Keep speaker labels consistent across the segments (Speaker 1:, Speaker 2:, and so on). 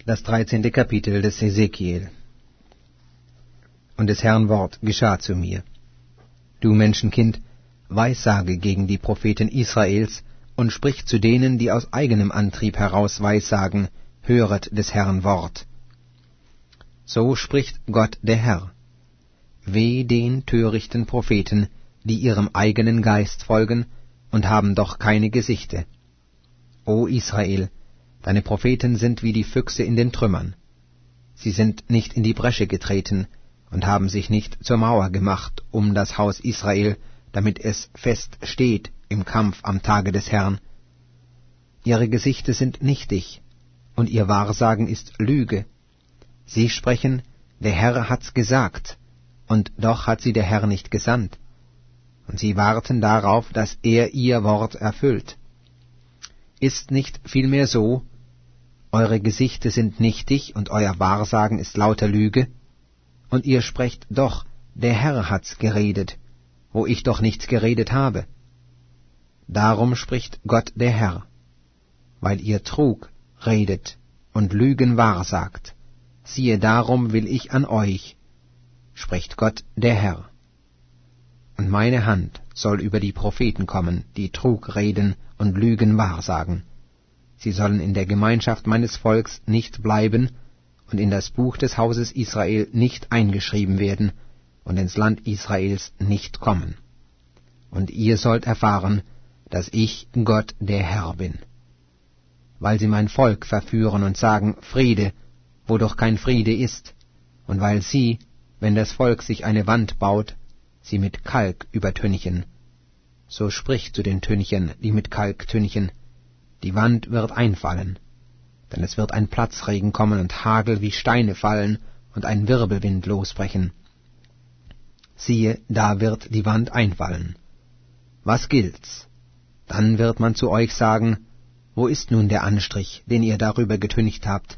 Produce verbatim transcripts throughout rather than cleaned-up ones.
Speaker 1: Das dreizehnte Kapitel des Hesekiel. Und des Herrn Wort geschah zu mir: Du Menschenkind, weissage gegen die Propheten Israels und sprich zu denen, die aus eigenem Antrieb heraus weissagen: Höret des Herrn Wort. So spricht Gott der Herr: Weh den törichten Propheten, die ihrem eigenen Geist folgen und haben doch keine Gesichte. O Israel, deine Propheten sind wie die Füchse in den Trümmern. Sie sind nicht in die Bresche getreten und haben sich nicht zur Mauer gemacht um das Haus Israel, damit es fest steht im Kampf am Tage des Herrn. Ihre Gesichte sind nichtig, und ihr Wahrsagen ist Lüge. Sie sprechen, der Herr hat's gesagt, und doch hat sie der Herr nicht gesandt. Und sie warten darauf, dass er ihr Wort erfüllt. Ist nicht vielmehr so, eure Gesichte sind nichtig, und euer Wahrsagen ist lauter Lüge? Und ihr sprecht doch, der Herr hat's geredet, wo ich doch nichts geredet habe. Darum spricht Gott der Herr: Weil ihr Trug redet und Lügen wahrsagt, siehe, darum will ich an euch, spricht Gott der Herr. Und meine Hand soll über die Propheten kommen, die Trug reden und Lügen wahrsagen. Sie sollen in der Gemeinschaft meines Volks nicht bleiben und in das Buch des Hauses Israel nicht eingeschrieben werden und ins Land Israels nicht kommen. Und ihr sollt erfahren, dass ich Gott der Herr bin. Weil sie mein Volk verführen und sagen Friede, wo doch kein Friede ist, und weil sie, wenn das Volk sich eine Wand baut, sie mit Kalk übertünchen. So sprich zu den Tünchern, die mit Kalk tünchen: Die Wand wird einfallen, denn es wird ein Platzregen kommen und Hagel wie Steine fallen und ein Wirbelwind losbrechen. Siehe, da wird die Wand einfallen. Was gilt's? Dann wird man zu euch sagen: Wo ist nun der Anstrich, den ihr darüber getüncht habt?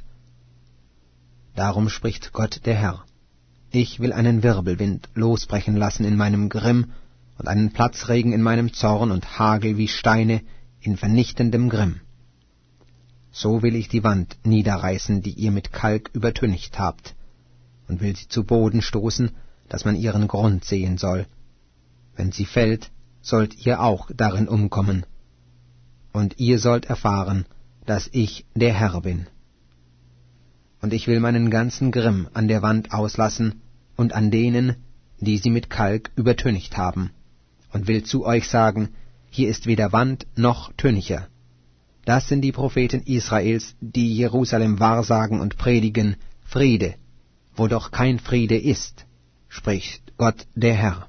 Speaker 1: Darum spricht Gott der Herr: Ich will einen Wirbelwind losbrechen lassen in meinem Grimm und einen Platzregen in meinem Zorn und Hagel wie Steine in vernichtendem Grimm. So will ich die Wand niederreißen, die ihr mit Kalk übertüncht habt, und will sie zu Boden stoßen, dass man ihren Grund sehen soll. Wenn sie fällt, sollt ihr auch darin umkommen. Und ihr sollt erfahren, dass ich der Herr bin. Und ich will meinen ganzen Grimm an der Wand auslassen und an denen, die sie mit Kalk übertüncht haben, und will zu euch sagen: Hier ist weder Wand noch Tüncher. Das sind die Propheten Israels, die Jerusalem wahrsagen und predigen: Friede, wo doch kein Friede ist, spricht Gott der Herr.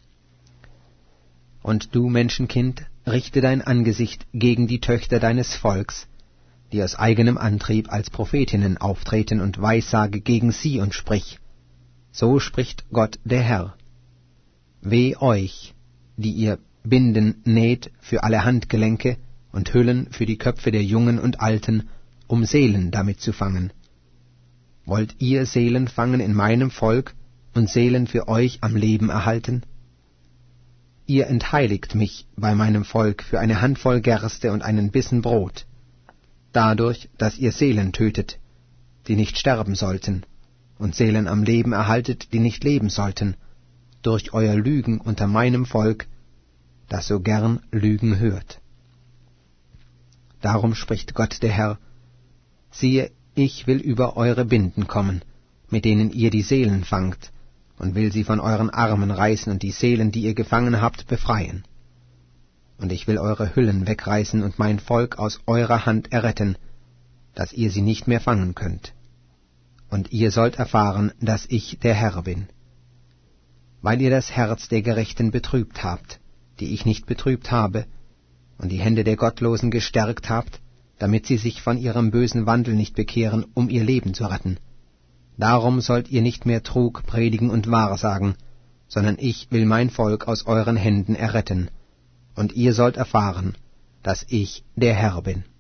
Speaker 1: Und du, Menschenkind, richte dein Angesicht gegen die Töchter deines Volks, die aus eigenem Antrieb als Prophetinnen auftreten, und weissage gegen sie und sprich: So spricht Gott der Herr: Weh euch, die ihr Binden näht für alle Handgelenke und Hüllen für die Köpfe der Jungen und Alten, um Seelen damit zu fangen. Wollt ihr Seelen fangen in meinem Volk und Seelen für euch am Leben erhalten? Ihr entheiligt mich bei meinem Volk für eine Handvoll Gerste und einen Bissen Brot, dadurch, dass ihr Seelen tötet, die nicht sterben sollten, und Seelen am Leben erhaltet, die nicht leben sollten, durch euer Lügen unter meinem Volk, das so gern Lügen hört. Darum spricht Gott der Herr: Siehe, ich will über eure Binden kommen, mit denen ihr die Seelen fangt, und will sie von euren Armen reißen und die Seelen, die ihr gefangen habt, befreien. Und ich will eure Hüllen wegreißen und mein Volk aus eurer Hand erretten, dass ihr sie nicht mehr fangen könnt. Und ihr sollt erfahren, dass ich der Herr bin. Weil ihr das Herz der Gerechten betrübt habt, die ich nicht betrübt habe, und die Hände der Gottlosen gestärkt habt, damit sie sich von ihrem bösen Wandel nicht bekehren, um ihr Leben zu retten. Darum sollt ihr nicht mehr Trug predigen und wahrsagen, sondern ich will mein Volk aus euren Händen erretten, und ihr sollt erfahren, dass ich der Herr bin.